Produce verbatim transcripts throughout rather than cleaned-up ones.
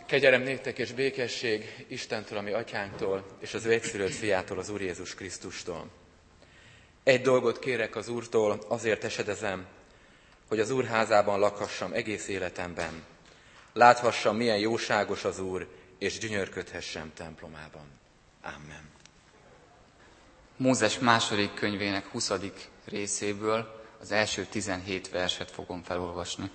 Kegyelem néktek és békesség Istentől, ami atyánktól, és az ő egyszülött fiától, az Úr Jézus Krisztustól. Egy dolgot kérek az Úrtól, azért esedezem, hogy az Úr házában lakhassam egész életemben. Láthassam, milyen jóságos az Úr, és gyönyörködhessem templomában. Amen. Mózes második könyvének huszadik részéből az első tizenhét verset fogom felolvasni.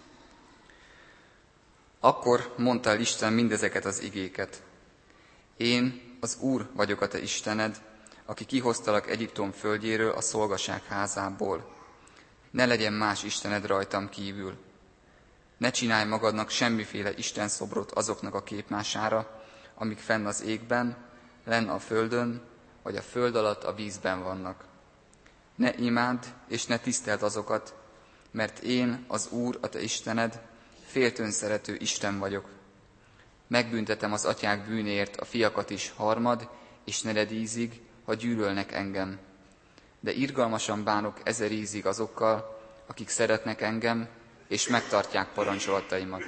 Akkor mondta el Isten mindezeket az igéket. Én, az Úr vagyok a te Istened, aki kihoztalak Egyiptom földjéről, a szolgaság házából. Ne legyen más istened rajtam kívül. Ne csinálj magadnak semmiféle istenszobrot azoknak a képmására, amik fenn az égben, lenn a földön, vagy a föld alatt a vízben vannak. Ne imádd és ne tiszteld azokat, mert én, az Úr, a te Istened, féltőn szerető Isten vagyok. Megbüntetem az atyák bűnéért a fiakat is harmad és negyed ízig, ha gyűlölnek engem. De irgalmasan bánok ezer ízig azokkal, akik szeretnek engem, és megtartják parancsolataimat.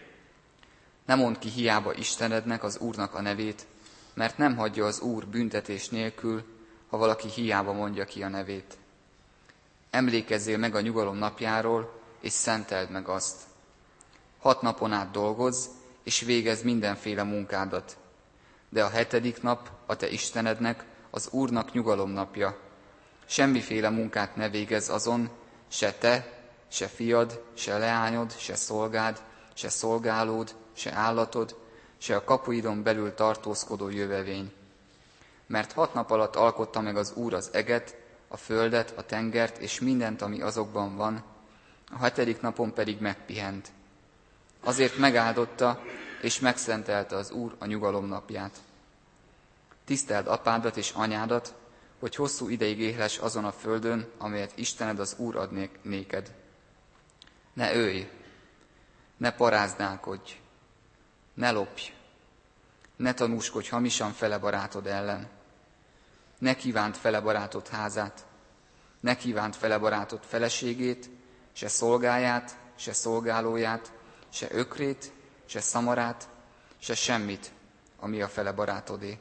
Ne mondd ki hiába Istenednek, az Úrnak a nevét, mert nem hagyja az Úr büntetés nélkül, ha valaki hiába mondja ki a nevét. Emlékezzél meg a nyugalom napjáról, és szenteld meg azt. Hat napon át dolgozz, és végezz mindenféle munkádat. De a hetedik nap a te Istenednek, az Úrnak nyugalom napja. Semmiféle munkát ne végezz azon, se te, se fiad, se leányod, se szolgád, se szolgálód, se állatod, se a kapuidon belül tartózkodó jövevény. Mert hat nap alatt alkotta meg az Úr az eget, a földet, a tengert és mindent, ami azokban van, a hetedik napon pedig megpihent. Azért megáldotta és megszentelte az Úr a nyugalom napját. Tiszteld apádat és anyádat, hogy hosszú ideig élhess azon a földön, amelyet Istened az Úr ad néked. Ne ölj, ne paráználkodj, ne lopj, ne tanúskodj hamisan fele barátod ellen. Ne kívánt fele barátod házát, ne kívánt fele barátod feleségét, se szolgáját, se szolgálóját, se ökrét, se szamarát, se semmit, ami a fele barátodé.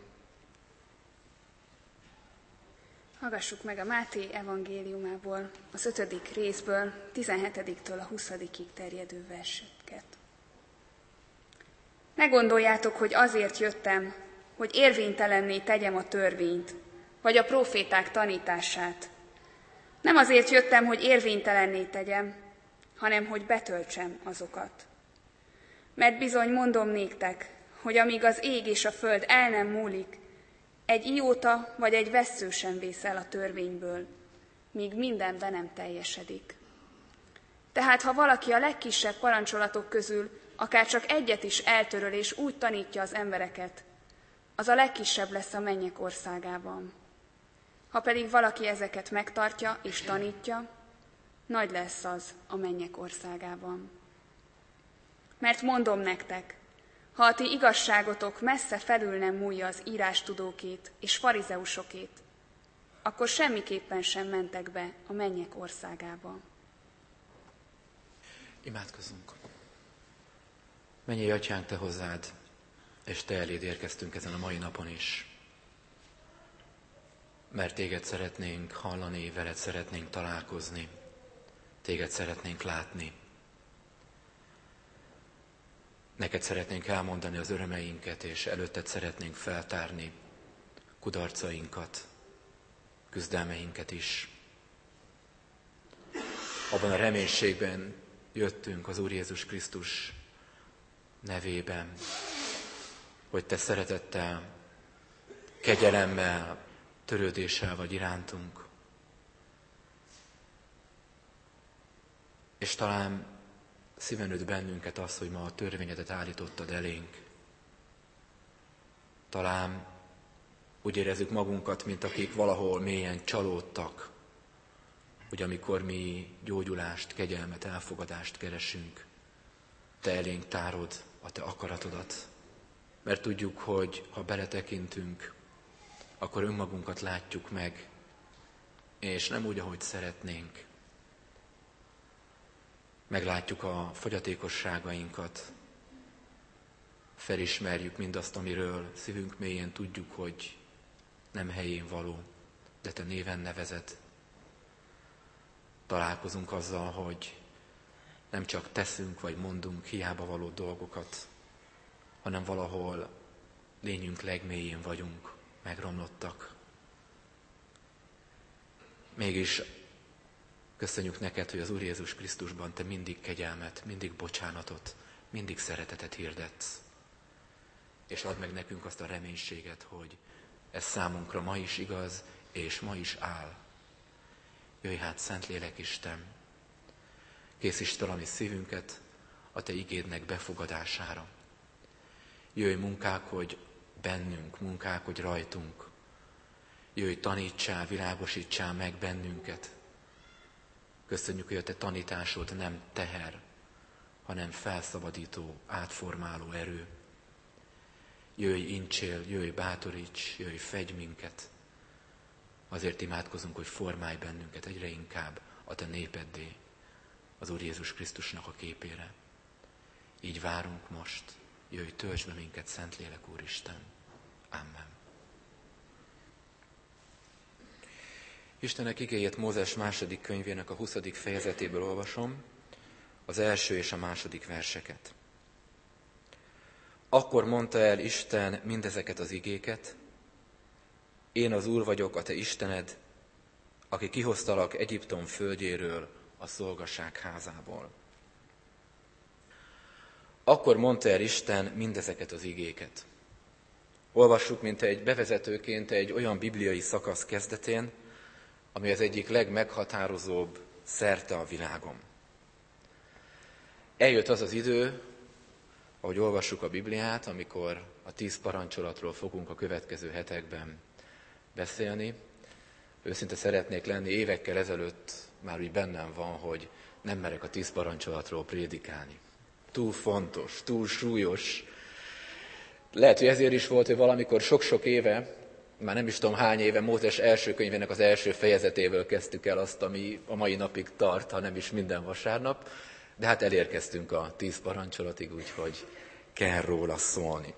Hallgassuk meg a Máté evangéliumából, az ötödik részből, tizenhetediktől a huszadikig terjedő verseket. Ne gondoljátok, hogy azért jöttem, hogy érvénytelenné tegyem a törvényt, vagy a próféták tanítását. Nem azért jöttem, hogy érvénytelenné tegyem, hanem hogy betöltsem azokat. Mert bizony mondom néktek, hogy amíg az ég és a föld el nem múlik, egy ióta vagy egy vessző sem vész el a törvényből, míg minden be nem teljesedik. Tehát ha valaki a legkisebb parancsolatok közül akár csak egyet is eltöröl és úgy tanítja az embereket, az a legkisebb lesz a mennyek országában. Ha pedig valaki ezeket megtartja és tanítja, nagy lesz az a mennyek országában. Mert mondom nektek, ha a ti igazságotok messze felül nem múlja az írástudókét és farizeusokét, akkor semmiképpen sem mentek be a mennyek országába. Imádkozzunk! Mennyei Atyánk, te hozzád, és te eléd érkeztünk ezen a mai napon is. Mert téged szeretnénk hallani, veled szeretnénk találkozni, téged szeretnénk látni. Neked szeretnénk elmondani az örömeinket, és előtted szeretnénk feltárni kudarcainkat, küzdelmeinket is. Abban a reménységben jöttünk az Úr Jézus Krisztus nevében, hogy te szeretettel, kegyelemmel, törődéssel vagy irántunk. És talán szíven üt bennünket az, hogy ma a törvényedet állítottad elénk. Talán úgy érezzük magunkat, mint akik valahol mélyen csalódtak, hogy amikor mi gyógyulást, kegyelmet, elfogadást keresünk, te elénk tárod a te akaratodat. Mert tudjuk, hogy ha beletekintünk, akkor önmagunkat látjuk meg, és nem úgy, ahogy szeretnénk. Meglátjuk a fogyatékosságainkat, felismerjük mindazt, amiről szívünk mélyén tudjuk, hogy nem helyén való, de Te néven nevezed. Találkozunk azzal, hogy nem csak teszünk vagy mondunk hiába való dolgokat, hanem valahol lényünk legmélyén vagyunk, megromlottak. Mégis köszönjük neked, hogy az Úr Jézus Krisztusban Te mindig kegyelmet, mindig bocsánatot, mindig szeretetet hirdetsz. És add meg nekünk azt a reménységet, hogy ez számunkra ma is igaz, és ma is áll. Jöjj hát, Szentlélek Isten, készítsd el a mi szívünket a Te igédnek befogadására. Jöjj, munkálkodj bennünk, munkálkodj rajtunk. Jöjj, tanítsál, világosítsál meg bennünket. Köszönjük, hogy a Te tanításod nem teher, hanem felszabadító, átformáló erő. Jöjj, incsél, jöjj, bátoríts, jöjj, fegy minket. Azért imádkozunk, hogy formálj bennünket egyre inkább a Te népeddé, az Úr Jézus Krisztusnak a képére. Így várunk most. Jöjj, töltsd be minket, Szentlélek Úristen. Amen. Istenek igéjét Mózes második könyvének a huszadik fejezetéből olvasom, az első és a második verseket. Akkor mondta el Isten mindezeket az igéket: Én az Úr vagyok, a te Istened, aki kihoztalak Egyiptom földjéről, a szolgaság házából. Akkor mondta el Isten mindezeket az igéket. Olvassuk, mint egy bevezetőként egy olyan bibliai szakasz kezdetén, ami az egyik legmeghatározóbb szerte a világon. Eljött az az idő, ahogy olvassuk a Bibliát, amikor a tíz parancsolatról fogunk a következő hetekben beszélni. Őszinte szeretnék lenni, évekkel ezelőtt már úgy bennem van, hogy nem merek a tíz parancsolatról prédikálni. Túl fontos, túl súlyos. Lehet, hogy ezért is volt, hogy valamikor sok-sok éve, már nem is tudom hány éve, Mózes első könyvének az első fejezetéből kezdtük el azt, ami a mai napig tart, ha nem is minden vasárnap, de hát elérkeztünk a tíz parancsolatig, úgyhogy kell róla szólni.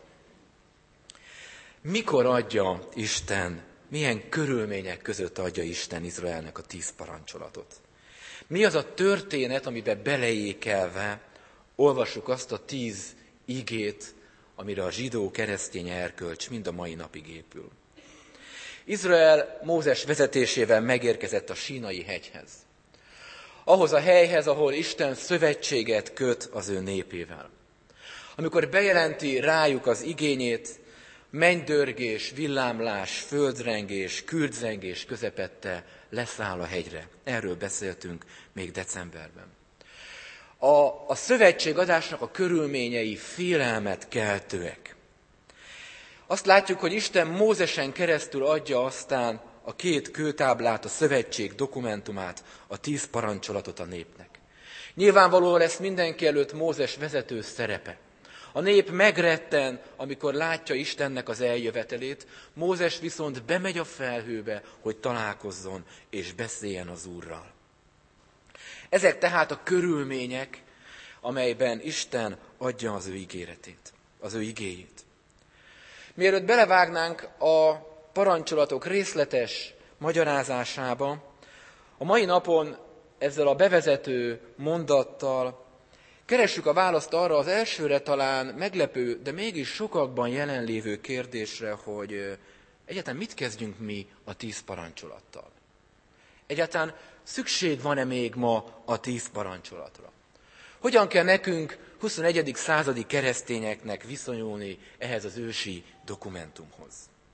Mikor adja Isten, milyen körülmények között adja Isten Izraelnek a tíz parancsolatot? Mi az a történet, amiben beleékelve olvassuk azt a tíz igét, amire a zsidó keresztény erkölcs mind a mai napig épül? Izrael Mózes vezetésével megérkezett a Sínai hegyhez. Ahhoz a helyhez, ahol Isten szövetséget köt az ő népével. Amikor bejelenti rájuk az igényét, mennydörgés, villámlás, földrengés, kürdzengés közepette leszáll a hegyre. Erről beszéltünk még decemberben. A, a szövetségadásnak a körülményei félelmet keltőek. Azt látjuk, hogy Isten Mózesen keresztül adja aztán a két kőtáblát, a szövetség dokumentumát, a tíz parancsolatot a népnek. Nyilvánvaló lesz mindenki előtt Mózes vezető szerepe. A nép megretten, amikor látja Istennek az eljövetelét, Mózes viszont bemegy a felhőbe, hogy találkozzon és beszéljen az Úrral. Ezek tehát a körülmények, amelyben Isten adja az ő ígéretét, az ő igéjét. Mielőtt belevágnánk a parancsolatok részletes magyarázásába, a mai napon ezzel a bevezető mondattal keressük a választ arra az elsőre talán meglepő, de mégis sokakban jelenlévő kérdésre, hogy egyáltalán mit kezdjünk mi a tíz parancsolattal. Egyáltalán szükség van-e még ma a tíz parancsolatra? Hogyan kell nekünk huszonegyedik századi keresztényeknek viszonyulni ehhez az ősi dokumentumhoz?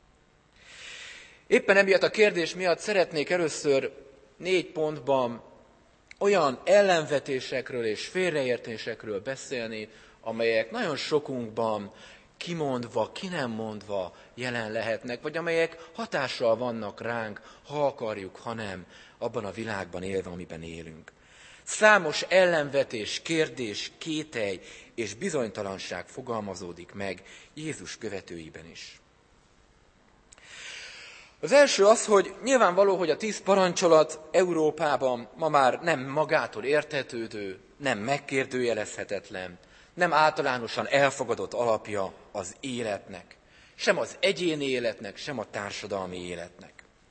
Éppen emiatt a kérdés miatt szeretnék először négy pontban olyan ellenvetésekről és félreértésekről beszélni, amelyek nagyon sokunkban kimondva, ki nem mondva jelen lehetnek, vagy amelyek hatással vannak ránk, ha akarjuk, ha nem, abban a világban élve, amiben élünk. Számos ellenvetés, kérdés, kételj és bizonytalanság fogalmazódik meg Jézus követőiben is. Az első az, hogy nyilvánvaló, hogy a tíz parancsolat Európában ma már nem magától értetődő, nem megkérdőjelezhetetlen, nem általánosan elfogadott alapja az életnek, sem az egyéni életnek, sem a társadalmi életnek.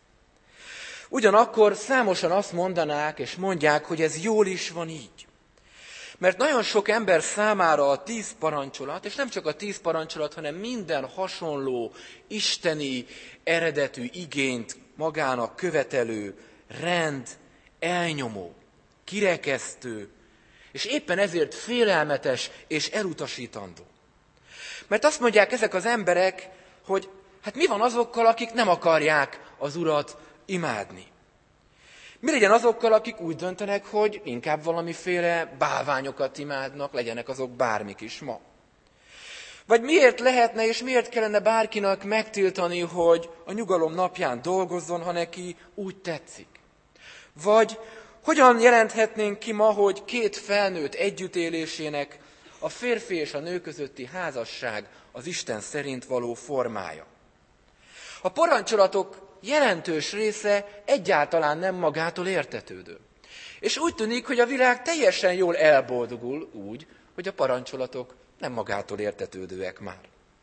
Ugyanakkor számosan azt mondanák és mondják, hogy ez jól is van így. Mert nagyon sok ember számára a tíz parancsolat, és nem csak a tíz parancsolat, hanem minden hasonló, isteni eredetű igényt magának követelő, rend, elnyomó, kirekesztő, és éppen ezért félelmetes és elutasítandó. Mert azt mondják ezek az emberek, hogy hát mi van azokkal, akik nem akarják az Urat imádni? Mi legyen azokkal, akik úgy döntenek, hogy inkább valamiféle bálványokat imádnak, legyenek azok bármik is ma? Vagy miért lehetne és miért kellene bárkinak megtiltani, hogy a nyugalom napján dolgozzon, ha neki úgy tetszik? Vagy hogyan jelenthetnénk ki ma, hogy két felnőtt együttélésének a férfi és a nő közötti házasság az Isten szerint való formája? A parancsolatok jelentős része egyáltalán nem magától értetődő. És úgy tűnik, hogy a világ teljesen jól elboldogul úgy, hogy a parancsolatok nem magától értetődőek már.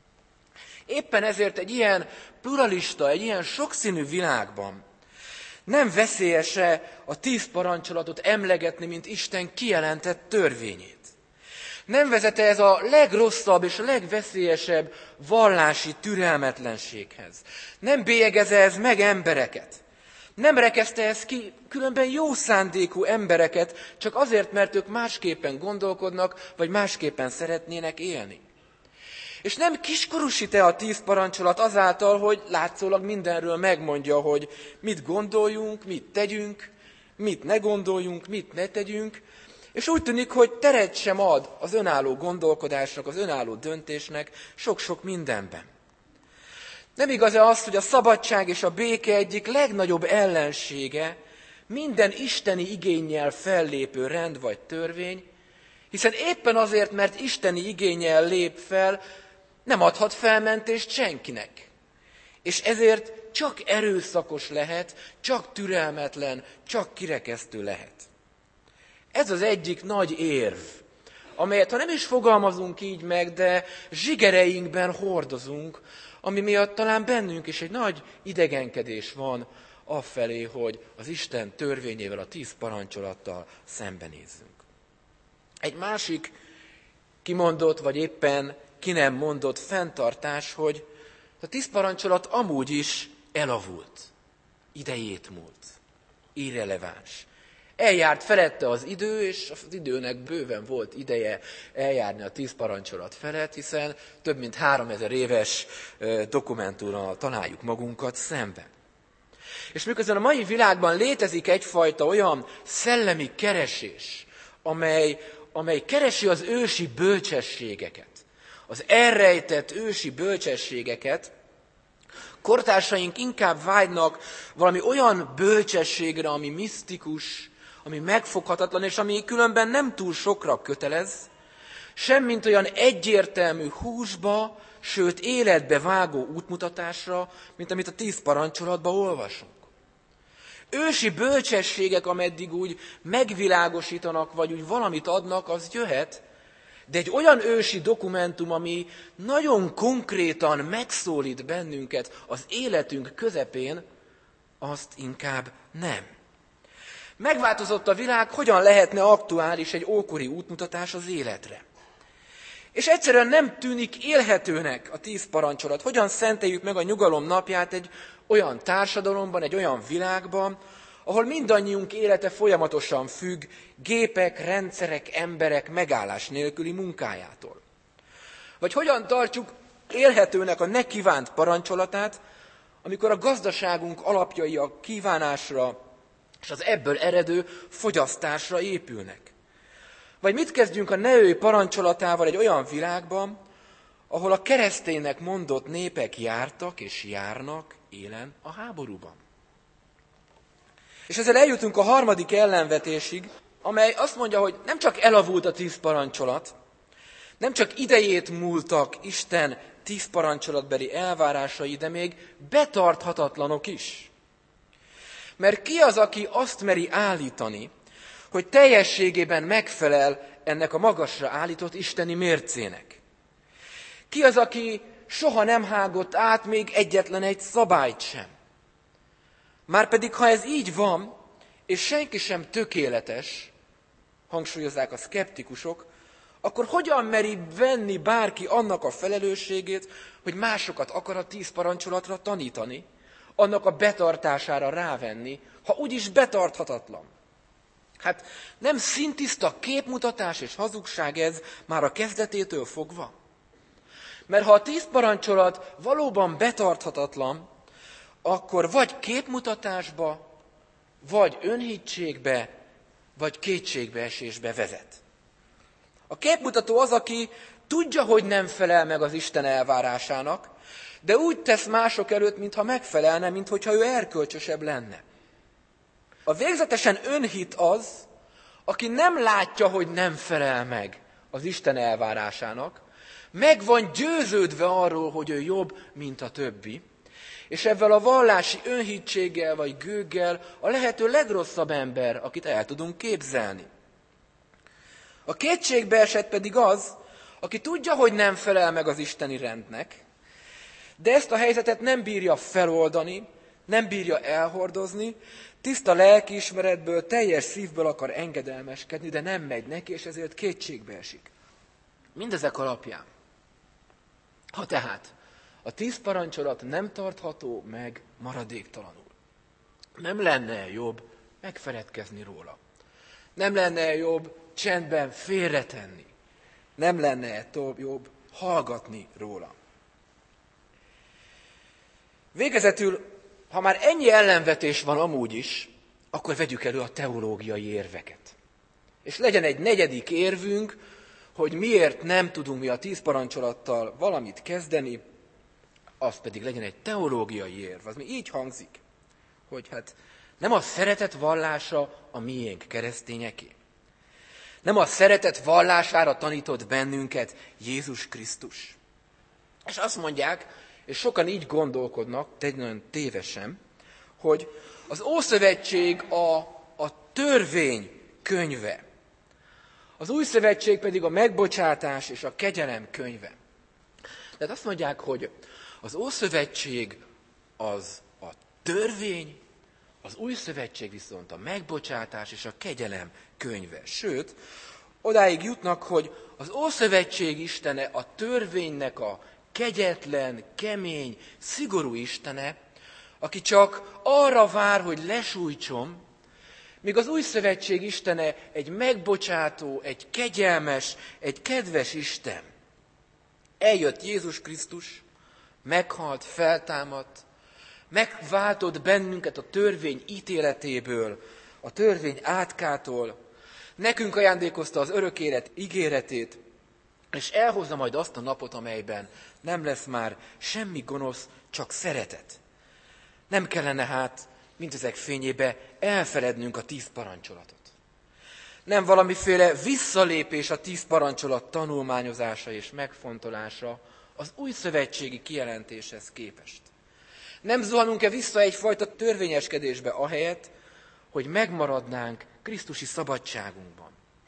Éppen ezért egy ilyen pluralista, egy ilyen sokszínű világban nem veszélyes-e a tíz parancsolatot emlegetni, mint Isten kijelentett törvényét? Nem vezet-e ez a legrosszabb és a legveszélyesebb vallási türelmetlenséghez? Nem bélyegez ez meg embereket? Nem rekeszte ez ki különben jó szándékú embereket, csak azért, mert ők másképpen gondolkodnak, vagy másképpen szeretnének élni? És nem kiskorúsít-e a tíz parancsolat azáltal, hogy látszólag mindenről megmondja, hogy mit gondoljunk, mit tegyünk, mit ne gondoljunk, mit ne tegyünk, és úgy tűnik, hogy teret sem ad az önálló gondolkodásnak, az önálló döntésnek sok-sok mindenben. Nem igaz-e az, hogy a szabadság és a béke egyik legnagyobb ellensége minden isteni igénnyel fellépő rend vagy törvény, hiszen éppen azért, mert isteni igénnyel lép fel, nem adhat felmentést senkinek. És ezért csak erőszakos lehet, csak türelmetlen, csak kirekesztő lehet. Ez az egyik nagy érv, amelyet ha nem is fogalmazunk így meg, de zsigereinkben hordozunk, ami miatt talán bennünk is egy nagy idegenkedés van afelé, hogy az Isten törvényével, a tíz parancsolattal szembenézzünk. Egy másik kimondott, vagy éppen ki nem mondott fenntartás, hogy a tíz parancsolat amúgy is elavult, idejét múlt, irreleváns. Eljárt felette az idő, és az időnek bőven volt ideje eljárni a tíz parancsolat felett, hiszen több mint háromezer éves dokumentummal találjuk magunkat szemben. És miközben a mai világban létezik egyfajta olyan szellemi keresés, amely, amely keresi az ősi bölcsességeket, az elrejtett ősi bölcsességeket, kortársaink inkább vágynak valami olyan bölcsességre, ami misztikus, ami megfoghatatlan, és ami különben nem túl sokra kötelez, semmint olyan egyértelmű húsba, sőt életbe vágó útmutatásra, mint amit a tíz parancsolatban olvasunk. Ősi bölcsességek, ameddig úgy megvilágosítanak, vagy úgy valamit adnak, az jöhet, de egy olyan ősi dokumentum, ami nagyon konkrétan megszólít bennünket az életünk közepén, azt inkább nem. Megváltozott a világ, hogyan lehetne aktuális egy ókori útmutatás az életre. És egyszerűen nem tűnik élhetőnek a tíz parancsolat. Hogyan szenteljük meg a nyugalom napját egy olyan társadalomban, egy olyan világban, ahol mindannyiunk élete folyamatosan függ gépek, rendszerek, emberek megállás nélküli munkájától. Vagy hogyan tartjuk élhetőnek a ne kívánt parancsolatát, amikor a gazdaságunk alapjai a kívánásra és az ebből eredő fogyasztásra épülnek. Vagy mit kezdjünk a ne ölj parancsolatával egy olyan világban, ahol a kereszténynek mondott népek jártak és járnak élen a háborúban. És ezzel eljutunk a harmadik ellenvetésig, amely azt mondja, hogy nem csak elavult a tíz parancsolat, nem csak idejét múltak Isten tíz parancsolatbeli elvárásai, de még betarthatatlanok is. Mert ki az, aki azt meri állítani, hogy teljességében megfelel ennek a magasra állított isteni mércének. Ki az, aki soha nem hágott át még egyetlen egy szabályt sem? Márpedig, ha ez így van, és senki sem tökéletes, hangsúlyozzák a szkeptikusok, akkor hogyan meri venni bárki annak a felelősségét, hogy másokat akar a tíz parancsolatra tanítani, annak a betartására rávenni, ha úgyis betarthatatlan? Hát nem szintiszta képmutatás és hazugság ez már a kezdetétől fogva? Mert ha a tíz parancsolat valóban betarthatatlan, akkor vagy képmutatásba, vagy önhitségbe, vagy kétségbeesésbe vezet. A képmutató az, aki tudja, hogy nem felel meg az Isten elvárásának, de úgy tesz mások előtt, mintha megfelelne, mintha ő erkölcsösebb lenne. A végzetesen önhit az, aki nem látja, hogy nem felel meg az Isten elvárásának, meg van győződve arról, hogy ő jobb, mint a többi, és ezzel a vallási önhitséggel vagy gőggel a lehető legrosszabb ember, akit el tudunk képzelni. A kétségbeesett pedig az, aki tudja, hogy nem felel meg az isteni rendnek, de ezt a helyzetet nem bírja feloldani, nem bírja elhordozni, tiszta lelkiismeretből, teljes szívből akar engedelmeskedni, de nem megy neki, és ezért kétségbe esik. Mindezek alapján, ha tehát a tíz parancsolat nem tartható meg maradéktalanul, nem lenne jobb megfeledkezni róla? Nem lenne jobb csendben félretenni? Nem lenne jobb hallgatni róla? Végezetül, ha már ennyi ellenvetés van amúgy is, akkor vegyük elő a teológiai érveket. És legyen egy negyedik érvünk, hogy miért nem tudunk mi a tíz parancsolattal valamit kezdeni, az pedig legyen egy teológiai érv. Az mi így hangzik, hogy hát nem a szeretet vallása a miénk keresztényeké. Nem a szeretet vallására tanított bennünket Jézus Krisztus. És azt mondják, és sokan így gondolkodnak, de nagyon tévesen, hogy az Ószövetség a, a törvény könyve, az Új Szövetség pedig a megbocsátás és a kegyelem könyve. Tehát azt mondják, hogy az Ószövetség az a törvény, az Új Szövetség viszont a megbocsátás és a kegyelem könyve. Sőt, odáig jutnak, hogy az Ószövetség istene a törvénynek a kegyetlen, kemény, szigorú istene, aki csak arra vár, hogy lesújtson, míg az Új Szövetség istene egy megbocsátó, egy kegyelmes, egy kedves Isten. Eljött Jézus Krisztus, meghalt, feltámadt, megváltott bennünket a törvény ítéletéből, a törvény átkától, nekünk ajándékozta az örök élet ígéretét, és elhozza majd azt a napot, amelyben nem lesz már semmi gonosz, csak szeretet. Nem kellene hát mindezek fényébe elfelednünk a tíz parancsolatot. Nem valamiféle visszalépés a tíz parancsolat tanulmányozása és megfontolása az új szövetségi kijelentéshez képest. Nem zuhanunk-e vissza egyfajta törvényeskedésbe ahelyett, hogy megmaradnánk krisztusi szabadságunkban.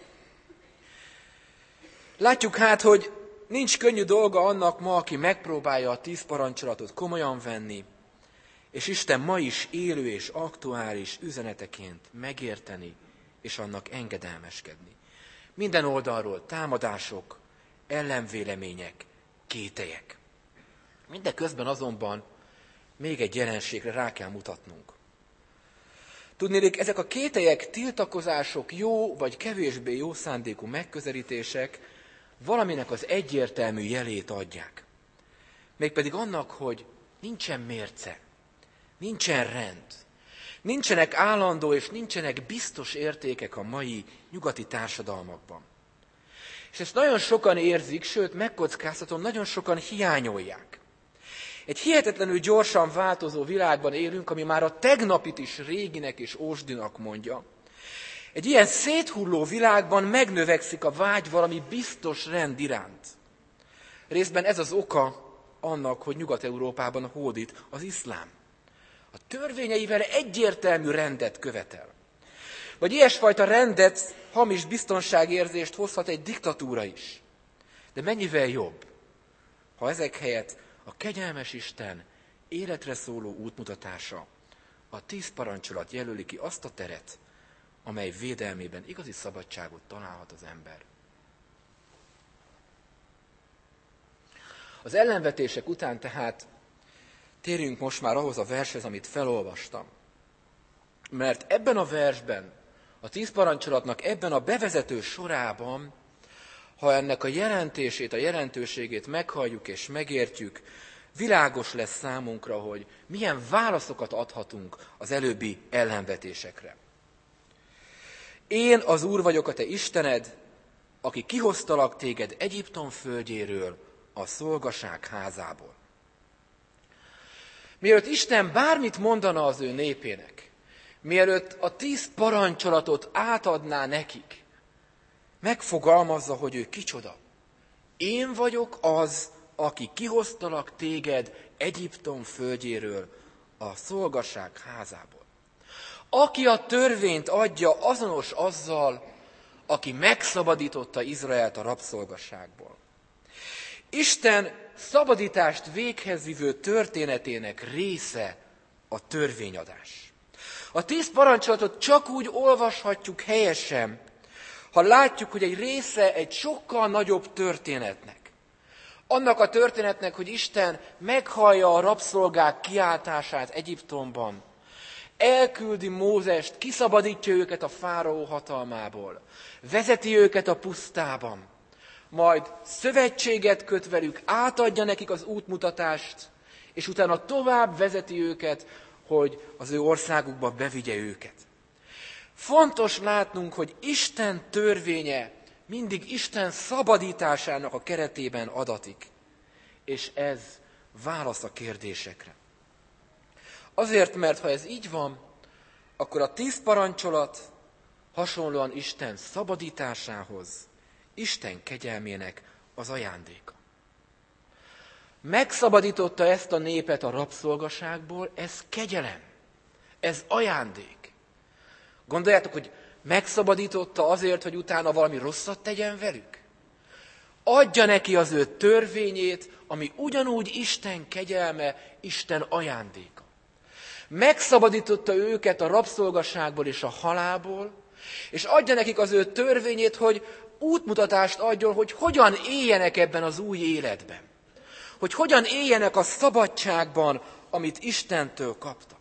Látjuk hát, hogy nincs könnyű dolga annak ma, aki megpróbálja a tíz parancsolatot komolyan venni, és Isten ma is élő és aktuális üzeneteként megérteni, és annak engedelmeskedni. Minden oldalról támadások, ellenvélemények, kételyek. Mindeközben azonban még egy jelenségre rá kell mutatnunk. Tudnélik, ezek a kételyek, tiltakozások, jó vagy kevésbé jó szándékú megközelítések valaminek az egyértelmű jelét adják. Mégpedig annak, hogy nincsen mérce, nincsen rend, nincsenek állandó és nincsenek biztos értékek a mai nyugati társadalmakban. És ezt nagyon sokan érzik, sőt, megkockáztatom, nagyon sokan hiányolják. Egy hihetetlenül gyorsan változó világban élünk, ami már a tegnapit is réginek és ósdinak mondja. Egy ilyen széthulló világban megnövekszik a vágy valami biztos rend iránt. Részben ez az oka annak, hogy Nyugat-Európában hódít az iszlám. A törvényeivel egyértelmű rendet követel. Vagy ilyesfajta rendet, hamis biztonságérzést hozhat egy diktatúra is. De mennyivel jobb, ha ezek helyett a kegyelmes Isten életre szóló útmutatása, a tíz parancsolat jelöli ki azt a teret, amely védelmében igazi szabadságot találhat az ember. Az ellenvetések után tehát térjünk most már ahhoz a vershez, amit felolvastam. Mert ebben a versben, a tíz parancsolatnak ebben a bevezető sorában, ha ennek a jelentését, a jelentőségét meghalljuk és megértjük, világos lesz számunkra, hogy milyen válaszokat adhatunk az előbbi ellenvetésekre. Én az Úr vagyok, a te Istened, aki kihoztalak téged Egyiptom földjéről, a szolgaság házából. Mielőtt Isten bármit mondana az ő népének, mielőtt a tíz parancsolatot átadná nekik, megfogalmazza, hogy ő kicsoda. Én vagyok az, aki kihoztalak téged Egyiptom földjéről, a szolgaság házából. Aki a törvényt adja, azonos azzal, aki megszabadította Izraelt a rabszolgaságból. Isten szabadítást véghez vivő történetének része a törvényadás. A tíz parancsolatot csak úgy olvashatjuk helyesen, ha látjuk, hogy egy része egy sokkal nagyobb történetnek. Annak a történetnek, hogy Isten meghallja a rabszolgák kiáltását Egyiptomban, elküldi Mózest, kiszabadítja őket a fáraó hatalmából, vezeti őket a pusztában, majd szövetséget köt velük, átadja nekik az útmutatást, és utána tovább vezeti őket, hogy az ő országukba bevigye őket. Fontos látnunk, hogy Isten törvénye mindig Isten szabadításának a keretében adatik, és ez válasz a kérdésekre. Azért, mert ha ez így van, akkor a tíz parancsolat hasonlóan Isten szabadításához, Isten kegyelmének az ajándéka. Megszabadította ezt a népet a rabszolgaságból, ez kegyelem, ez ajándék. Gondoljátok, hogy megszabadította azért, hogy utána valami rosszat tegyen velük? Adja neki az ő törvényét, ami ugyanúgy Isten kegyelme, Isten ajándéka. Megszabadította őket a rabszolgaságból és a halálból, és adja nekik az ő törvényét, hogy útmutatást adjon, hogy hogyan éljenek ebben az új életben. Hogy hogyan éljenek a szabadságban, amit Istentől kaptak.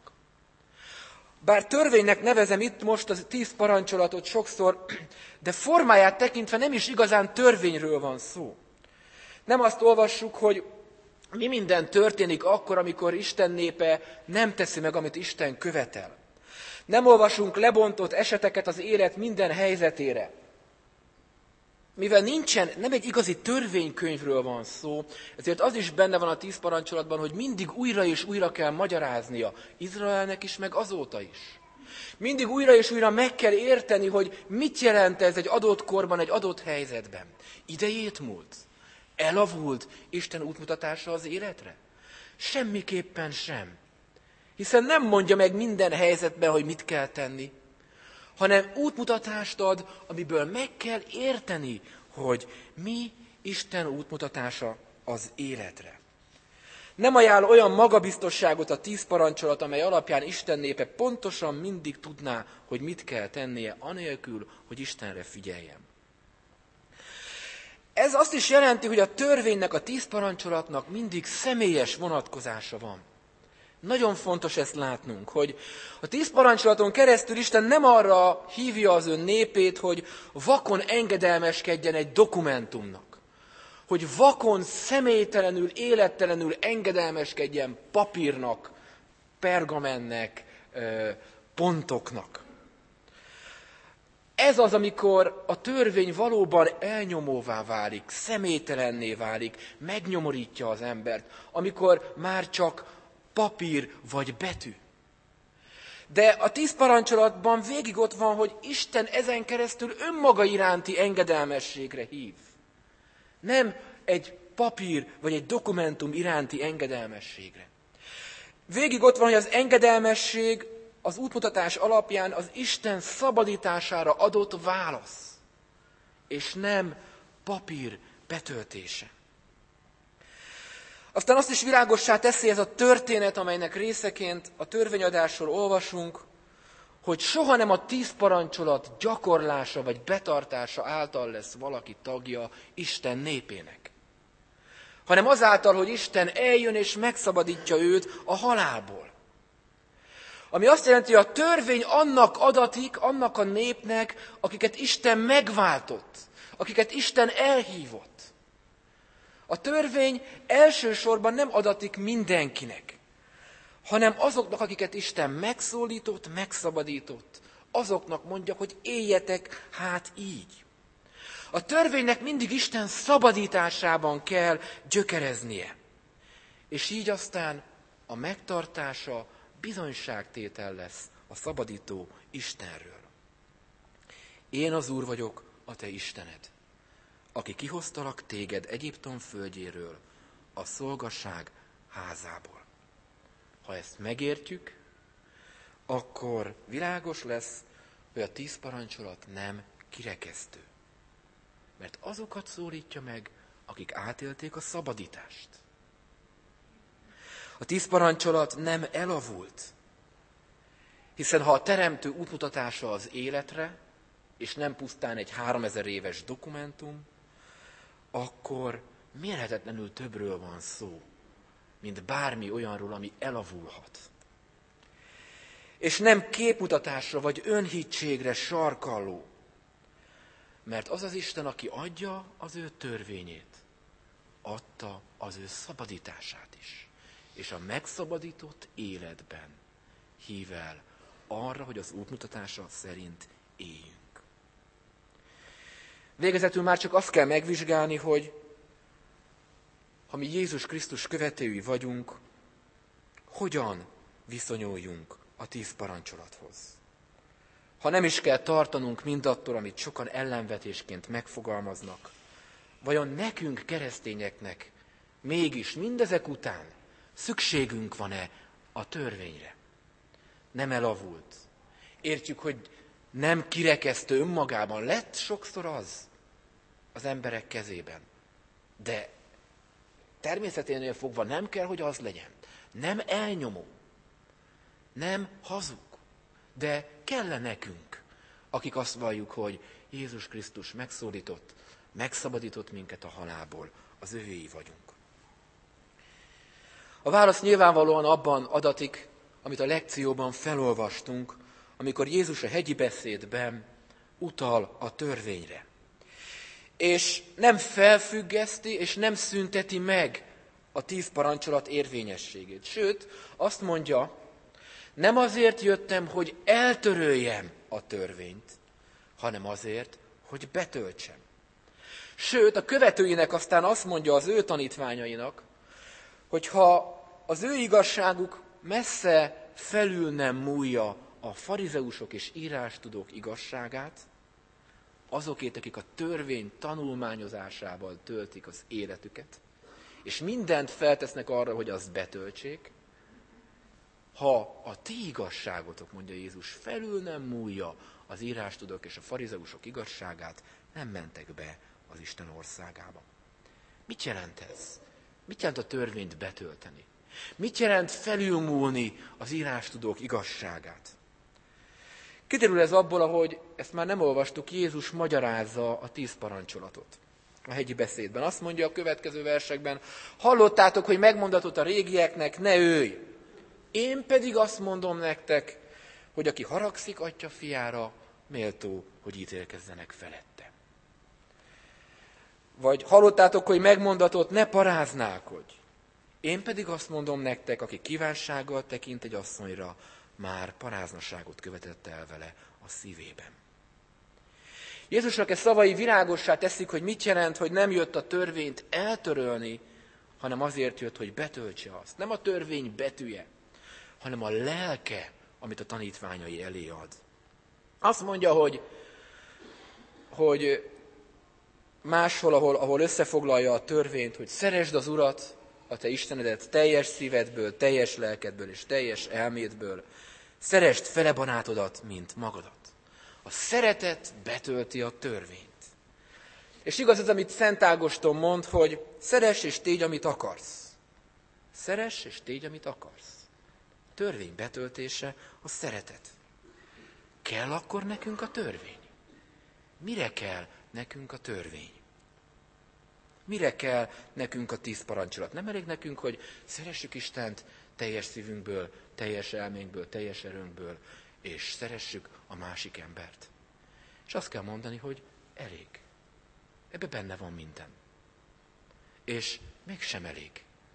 Bár törvénynek nevezem itt most a tíz parancsolatot sokszor, de formáját tekintve nem is igazán törvényről van szó. Nem azt olvassuk, hogy mi minden történik akkor, amikor Isten népe nem teszi meg, amit Isten követel. Nem olvasunk lebontott eseteket az élet minden helyzetére. Mivel nincsen, nem egy igazi törvénykönyvről van szó, ezért az is benne van a tíz parancsolatban, hogy mindig újra és újra kell magyaráznia Izraelnek is, meg azóta is. Mindig újra és újra meg kell érteni, hogy mit jelent ez egy adott korban, egy adott helyzetben. Idejét múlt? Elavult Isten útmutatása az életre? Semmiképpen sem. Hiszen nem mondja meg minden helyzetben, hogy mit kell tenni, hanem útmutatást ad, amiből meg kell érteni, hogy mi Isten útmutatása az életre. Nem ajánl olyan magabiztosságot a tíz parancsolat, amely alapján Isten népe pontosan mindig tudná, hogy mit kell tennie, anélkül, hogy Istenre figyeljen. Ez azt is jelenti, hogy a törvénynek, a tíz parancsolatnak mindig személyes vonatkozása van. Nagyon fontos ezt látnunk, hogy a tíz parancsolaton keresztül Isten nem arra hívja az ön népét, hogy vakon engedelmeskedjen egy dokumentumnak. Hogy vakon, személytelenül, élettelenül engedelmeskedjen papírnak, pergamennek, pontoknak. Ez az, amikor a törvény valóban elnyomóvá válik, személytelenné válik, megnyomorítja az embert, amikor már csak papír vagy betű. De a tíz parancsolatban végig ott van, hogy Isten ezen keresztül önmaga iránti engedelmességre hív. Nem egy papír vagy egy dokumentum iránti engedelmességre. Végig ott van, hogy az engedelmesség az útmutatás alapján az Isten szabadítására adott válasz, és nem papír betöltése. Aztán azt is világossá teszi ez a történet, amelynek részeként a törvényadásról olvasunk, hogy soha nem a tíz parancsolat gyakorlása vagy betartása által lesz valaki tagja Isten népének, hanem azáltal, hogy Isten eljön és megszabadítja őt a halálból. Ami azt jelenti, hogy a törvény annak adatik, annak a népnek, akiket Isten megváltott, akiket Isten elhívott. A törvény elsősorban nem adatik mindenkinek, hanem azoknak, akiket Isten megszólított, megszabadított, azoknak mondja, hogy éljetek hát így. A törvénynek mindig Isten szabadításában kell gyökereznie. És így aztán a megtartása bizonyságtétel lesz a szabadító Istenről. Én az Úr vagyok, a te Istened, aki kihoztalak téged Egyiptom földjéről, a szolgaság házából. Ha ezt megértjük, akkor világos lesz, hogy a tíz parancsolat nem kirekesztő. Mert azokat szólítja meg, akik átélték a szabadítást. A tíz parancsolat nem elavult, hiszen ha a teremtő útmutatása az életre, és nem pusztán egy háromezer éves dokumentum, akkor mérhetetlenül többről van szó, mint bármi olyanról, ami elavulhat. És nem képmutatásra vagy önhitségre sarkalló, mert az az Isten, aki adja az ő törvényét, adta az ő szabadítását is. És a megszabadított életben hív el arra, hogy az útmutatása szerint éljünk. Végezetül már csak azt kell megvizsgálni, hogy ha mi Jézus Krisztus követői vagyunk, hogyan viszonyuljunk a tíz parancsolathoz. Ha nem is kell tartanunk mindattól, amit sokan ellenvetésként megfogalmaznak, vajon nekünk, keresztényeknek mégis mindezek után szükségünk van-e a törvényre? Nem elavult. Értjük, hogy nem kirekesztő önmagában, lett sokszor az az emberek kezében. De természeténél fogva nem kell, hogy az legyen. Nem elnyomó, nem hazug, de kell nekünk, akik azt valljuk, hogy Jézus Krisztus megszólított, megszabadított minket a halálból, az övéi vagyunk. A válasz nyilvánvalóan abban adatik, amit a lekcióban felolvastunk, amikor Jézus a hegyi beszédben utal a törvényre. És nem felfüggeszti, és nem szünteti meg a tíz parancsolat érvényességét. Sőt, azt mondja, nem azért jöttem, hogy eltöröljem a törvényt, hanem azért, hogy betöltsem. Sőt, a követőinek aztán azt mondja az ő tanítványainak, hogy ha az ő igazságuk messze felül nem múlja a farizeusok és írástudók igazságát, azokét, akik a törvény tanulmányozásával töltik az életüket, és mindent feltesznek arra, hogy azt betöltsék, ha a ti igazságotok, mondja Jézus, felül nem múlja az írástudók és a farizeusok igazságát, nem mentek be az Isten országába. Mit jelent ez? Mit jelent a törvényt betölteni? Mit jelent felülmúlni az írástudók igazságát? Kiderül ez abból, ahogy ezt már nem olvastuk, Jézus magyarázza a tíz parancsolatot a hegyi beszédben. Azt mondja a következő versekben, hallottátok, hogy megmondatott a régieknek, ne ölj! Én pedig azt mondom nektek, hogy aki haragszik atya fiára, méltó, hogy ítélkezzenek felette. Vagy hallottátok, hogy megmondatott, ne paráználkodj! Én pedig azt mondom nektek, aki kívánsággal tekint egy asszonyra, már paráznaságot követett el vele a szívében. Jézusnak e szavai világossá teszik, hogy mit jelent, hogy nem jött a törvényt eltörölni, hanem azért jött, hogy betöltse azt. Nem a törvény betűje, hanem a lelke, amit a tanítványai elé ad. Azt mondja, hogy, hogy máshol, ahol, ahol összefoglalja a törvényt, hogy szeresd az Urat, a te Istenedet teljes szívedből, teljes lelkedből és teljes elmédből. Szeresd fele barátodat, mint magadat. A szeretet betölti a törvényt. És igaz az, amit Szent Ágoston mond, hogy szeress és tégy, amit akarsz. Szeress és tégy, amit akarsz. A törvény betöltése a szeretet. Kell akkor nekünk a törvény? Mire kell nekünk a törvény? Mire kell nekünk a tíz parancsolat? Nem elég nekünk, hogy szeressük Istent teljes szívünkből, teljes elménkből, teljes erőnkből, és szeressük a másik embert. És azt kell mondani, hogy elég. Ebbe benne van minden. És mégsem elég.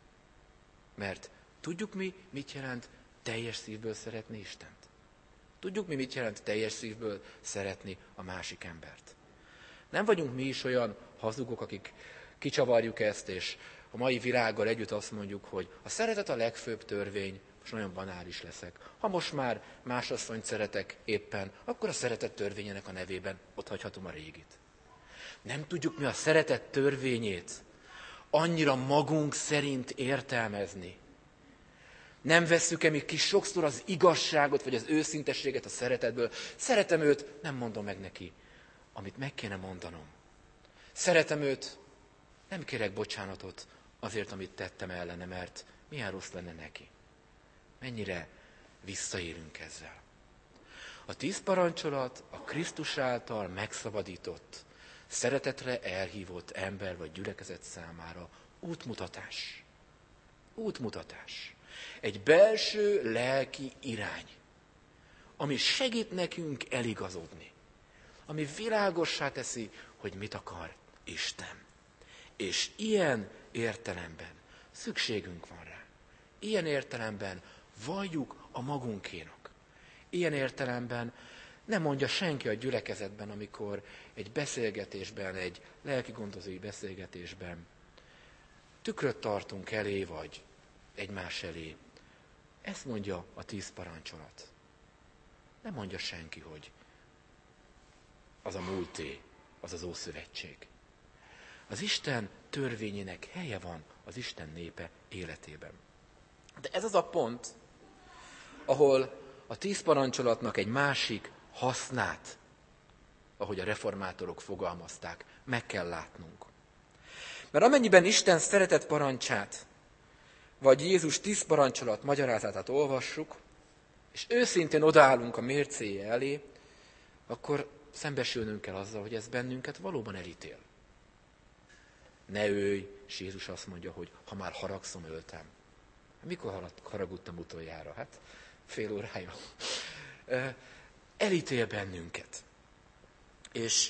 Mert tudjuk mi, mit jelent teljes szívből szeretni Istent? Tudjuk mi, mit jelent teljes szívből szeretni a másik embert? Nem vagyunk mi is olyan hazugok, akik kicsavarjuk ezt, és a mai világgal együtt azt mondjuk, hogy a szeretet a legfőbb törvény, most nagyon banális leszek. Ha most már másasszonyt szeretek éppen, akkor a szeretet törvényének a nevében otthagyhatom a régit. Nem tudjuk mi a szeretet törvényét annyira magunk szerint értelmezni. Nem vesszük-e mi ki sokszor az igazságot, vagy az őszintességet a szeretetből. Szeretem őt, nem mondom meg neki, amit meg kéne mondanom. Szeretem őt, nem kérek bocsánatot azért, amit tettem ellene, mert milyen rossz lenne neki. Mennyire visszaélünk ezzel. A tíz parancsolat a Krisztus által megszabadított, szeretetre elhívott ember vagy gyülekezet számára útmutatás. Útmutatás. Egy belső lelki irány, ami segít nekünk eligazodni. Ami világossá teszi, hogy mit akar Isten. És ilyen értelemben szükségünk van rá. Ilyen értelemben valljuk a magunkénak. Ilyen értelemben nem mondja senki a gyülekezetben, amikor egy beszélgetésben, egy lelkigondozói beszélgetésben tükröt tartunk elé, vagy egymás elé. Ezt mondja a tíz parancsolat. Nem mondja senki, hogy az a múlté, az az Ószövetség. Az Isten törvényének helye van az Isten népe életében. De ez az a pont, ahol a tíz parancsolatnak egy másik hasznát, ahogy a reformátorok fogalmazták, meg kell látnunk. Mert amennyiben Isten szeretet parancsát, vagy Jézus tíz parancsolat magyarázatát olvassuk, és őszintén odaállunk a mércéje elé, akkor szembesülnünk kell azzal, hogy ez bennünket valóban elítél. Ne ölj, és Jézus azt mondja, hogy ha már haragszom, öltem. Mikor haragudtam utoljára? Hát fél órája. Elítél bennünket. És,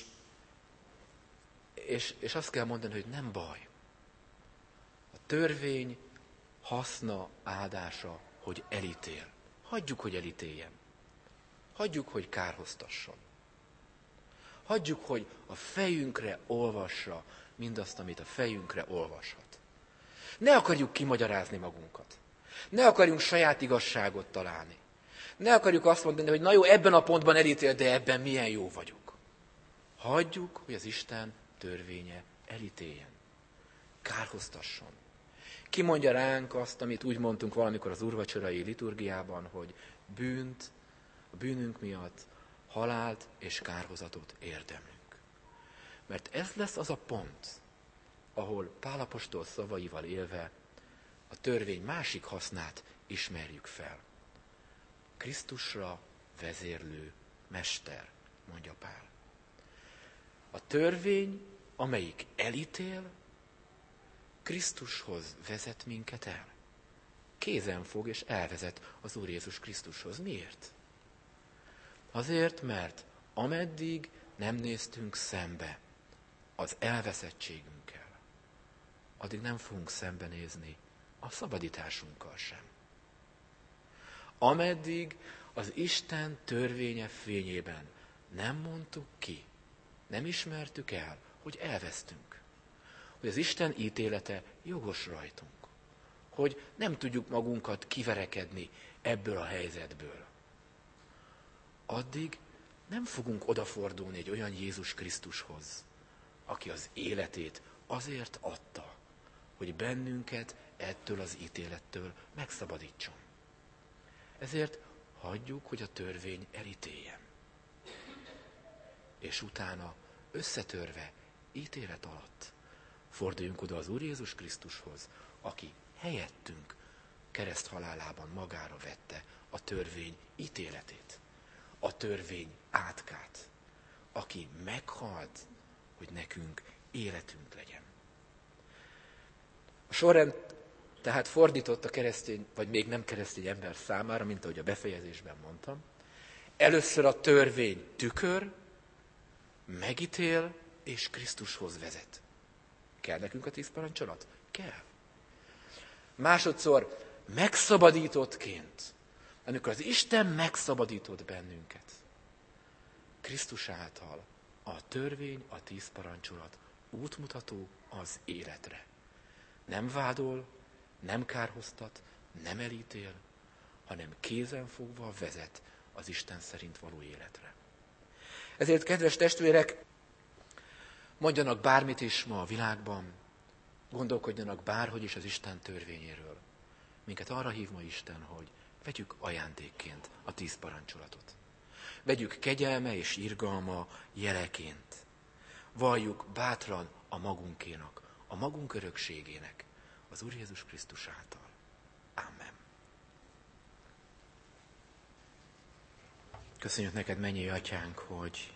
és, és azt kell mondani, hogy nem baj. A törvény haszna, áldása, hogy elítél. Hagyjuk, hogy elítéljen. Hagyjuk, hogy kárhoztasson. Hagyjuk, hogy a fejünkre olvassa mindazt, amit a fejünkre olvashat. Ne akarjuk kimagyarázni magunkat. Ne akarjunk saját igazságot találni. Ne akarjuk azt mondani, hogy na jó, ebben a pontban elítél, de ebben milyen jó vagyok. Hagyjuk, hogy az Isten törvénye elítéljen. Kárhoztasson. Ki mondja ránk azt, amit úgy mondtunk valamikor az úrvacsorai liturgiában, hogy bűnt, a bűnünk miatt halált és kárhozatot érdemlünk. Mert ez lesz az a pont, ahol Pál apostol szavaival élve a törvény másik hasznát ismerjük fel. Krisztusra vezérlő mester, mondja Pál. A törvény, amelyik elítél, Krisztushoz vezet minket el. Kézen fog és elvezet az Úr Jézus Krisztushoz. Miért? Azért, mert ameddig nem néztünk szembe az elveszettségünkkel, addig nem fogunk szembenézni a szabadításunkkal sem. Ameddig az Isten törvénye fényében nem mondtuk ki, nem ismertük el, hogy elvesztünk, hogy az Isten ítélete jogos rajtunk, hogy nem tudjuk magunkat kiverekedni ebből a helyzetből. Addig nem fogunk odafordulni egy olyan Jézus Krisztushoz, aki az életét azért adta, hogy bennünket ettől az ítélettől megszabadítson. Ezért hagyjuk, hogy a törvény elítéljen. És utána összetörve, ítélet alatt forduljunk oda az Úr Jézus Krisztushoz, aki helyettünk kereszthalálában magára vette a törvény ítéletét, a törvény átkát, aki meghalt, hogy nekünk életünk legyen. A sorrend tehát fordított a keresztény, vagy még nem keresztény ember számára, mint ahogy a befejezésben mondtam. Először a törvény tükör, megítél és Krisztushoz vezet. Kell nekünk a tíz parancsolat? Kell. Másodszor megszabadítottként, amikor az Isten megszabadított bennünket, Krisztus által a törvény, a tíz parancsolat útmutató az életre. Nem vádol, nem kárhoztat, nem elítél, hanem kézenfogva vezet az Isten szerint való életre. Ezért, kedves testvérek, mondjanak bármit is ma a világban, gondolkodjanak bárhogy is az Isten törvényéről. Minket arra hív ma Isten, hogy vegyük ajándékként a tíz parancsolatot. Vegyük kegyelme és irgalma jeleként. Valljuk bátran a magunkénak, a magunk örökségének, az Úr Jézus Krisztus által. Amen. Köszönjük neked, mennyei Atyánk, hogy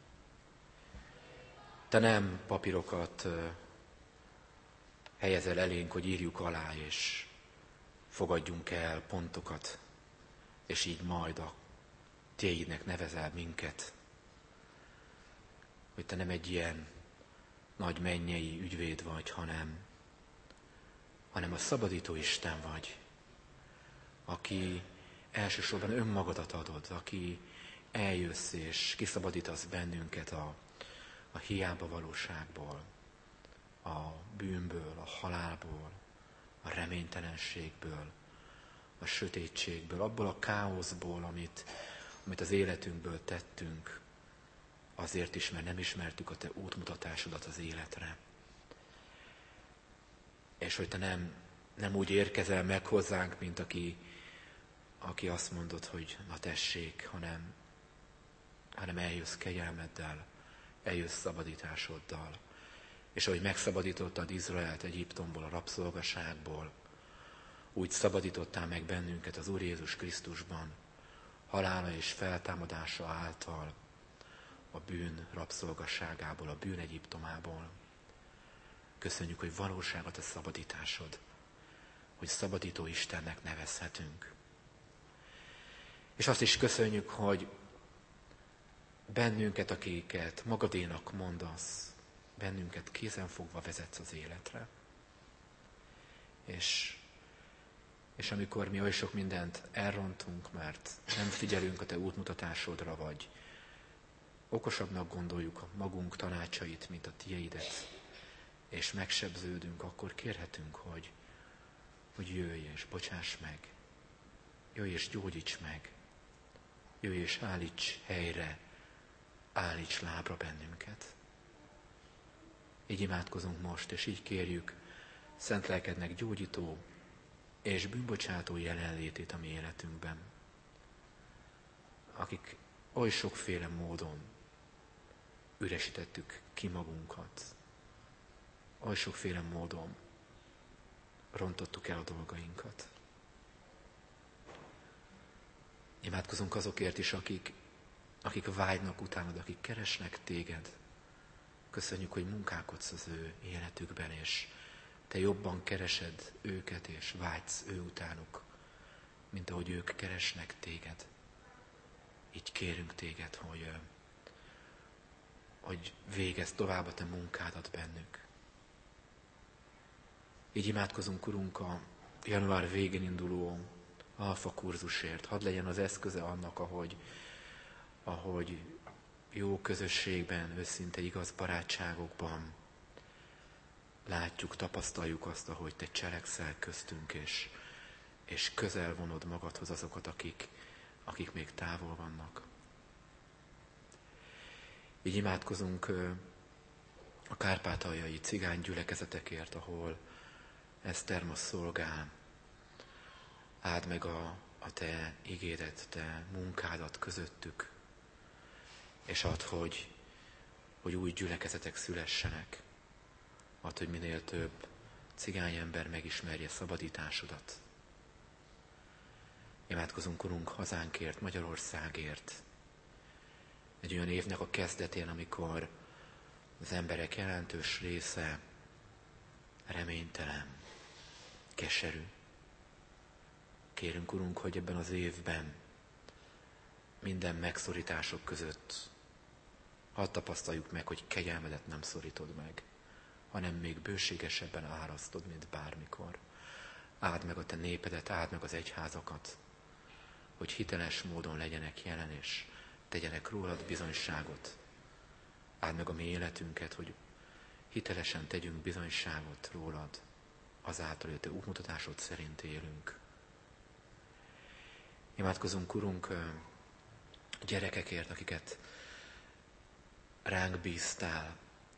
te nem papírokat helyezel elénk, hogy írjuk alá, és fogadjunk el pontokat, és így majd a tiédnek nevezel minket. Hogy te nem egy ilyen nagy mennyei ügyvéd vagy, hanem, hanem a szabadító Isten vagy, aki elsősorban önmagadat adod, aki eljössz és kiszabadítasz bennünket a, a hiába valóságból, a bűnből, a halálból, a reménytelenségből, a sötétségből, abból a káoszból, amit, amit az életünkből tettünk, azért is, mert nem ismertük a te útmutatásodat az életre. És hogy te nem, nem úgy érkezel meg hozzánk, mint aki, aki azt mondod, hogy na tessék, hanem, hanem eljössz kegyelmeddel, eljössz szabadításoddal. És ahogy megszabadítottad Izraelt Egyiptomból, a rabszolgaságból, úgy szabadítottál meg bennünket az Úr Jézus Krisztusban, halála és feltámadása által, a bűn rabszolgasságából, a bűn Egyiptomából. Köszönjük, hogy valóság a te szabadításod, hogy szabadító Istennek nevezhetünk. És azt is köszönjük, hogy bennünket, akiket magadénak mondasz, bennünket kézenfogva vezetsz az életre. És, és amikor mi oly sok mindent elrontunk, mert nem figyelünk a te útmutatásodra, vagy okosabbnak gondoljuk a magunk tanácsait, mint a tiédet, és megsebződünk, akkor kérhetünk, hogy, hogy jöjj és bocsáss meg, jöjj és gyógyíts meg, jöjj és állíts helyre, állíts lábra bennünket. Így imádkozunk most, és így kérjük szent lelkednek gyógyító és bűnbocsátó jelenlétét a mi életünkben, akik oly sokféle módon üresítettük ki magunkat, oly sokféle módon rontottuk el a dolgainkat. Imádkozunk azokért is, akik, akik vágynak utánad, akik keresnek téged. Köszönjük, hogy munkálkodsz az ő életükben, és te jobban keresed őket, és vágysz ő utánuk, mint ahogy ők keresnek téged. Így kérünk téged, hogy, hogy végezd tovább a te munkádat bennük. Így imádkozunk, Urunk, a január végén induló alfa kurzusért. Hadd legyen az eszköze annak, ahogy, ahogy jó közösségben, őszinte igaz barátságokban látjuk, tapasztaljuk azt, ahogy te cselekszel köztünk, és, és közel vonod magadhoz azokat, akik, akik még távol vannak. Így imádkozunk a kárpátaljai cigány gyülekezetekért, ahol Eszter ma szolgál. Áld meg a a te igédet, te munkádat közöttük, és add, hogy, hogy új gyülekezetek szülessenek, add, hogy minél több cigány ember megismerje szabadításodat. Imádkozunk, Urunk, hazánkért, Magyarországért, egy olyan évnek a kezdetén, amikor az emberek jelentős része reménytelen, keserű. Kérünk, Urunk, hogy ebben az évben minden megszorítások között hadd tapasztaljuk meg, hogy kegyelmedet nem szorítod meg, hanem még bőségesebben árasztod, mint bármikor. Áld meg a te népedet, áld meg az egyházakat, hogy hiteles módon legyenek jelen, és tegyenek rólad bizonyságot. Áld meg a mi életünket, hogy hitelesen tegyünk bizonyságot rólad, azáltal, hogy a te útmutatásod szerint élünk. Imádkozunk, Urunk, gyerekekért, akiket ránk bíztál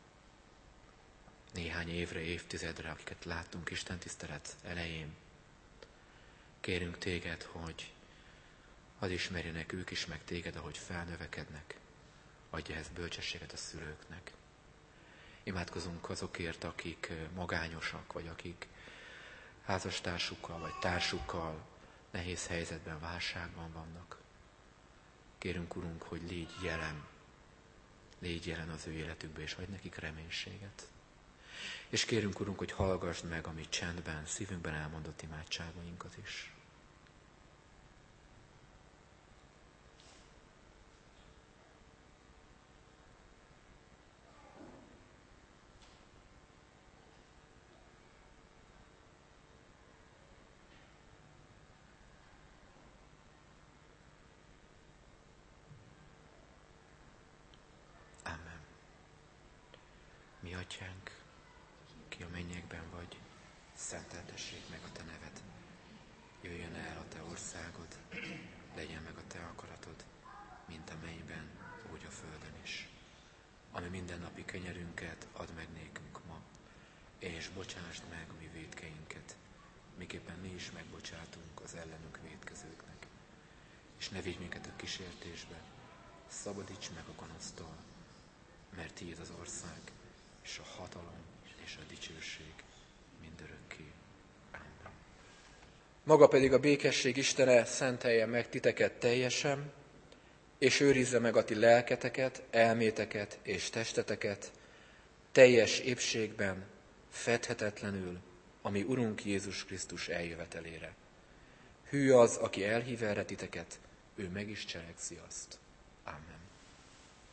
néhány évre, évtizedre, akiket láttunk istentisztelet elején. Kérünk téged, hogy hadd ismerjenek ők is meg téged, ahogy felnövekednek. Adj ehhez bölcsességet a szülőknek. Imádkozunk azokért, akik magányosak, vagy akik házastársukkal, vagy társukkal nehéz helyzetben, válságban vannak. Kérünk, Urunk, hogy légy jelen, légy jelen az ő életükbe, és adj nekik reménységet. És kérünk, Urunk, hogy hallgassd meg a mi csendben, szívünkben elmondott imádságainkat is. Mi Atyánk, ki a mennyekben vagy, szenteltessék meg a te neved. Jöjjön el a te országod, legyen meg a te akaratod, mint a mennyben, úgy a földön is. Ami mindennapi kenyerünket add meg nékünk ma, és bocsásd meg a mi vétkeinket, miképpen mi is megbocsátunk az ellenünk vétkezőknek. És ne vigy minket a kísértésbe, szabadíts meg a gonosztól, mert tiéd az ország, és a hatalom, és a dicsőség mindörökké. Amen. Maga pedig a békesség Istene szentelje meg titeket teljesen, és őrizze meg a ti lelketeket, elméteket és testeteket teljes épségben, fedhetetlenül, ami Urunk Jézus Krisztus eljövetelére. Hű az, aki elhív erre titeket, ő meg is cselekszi azt. Amen.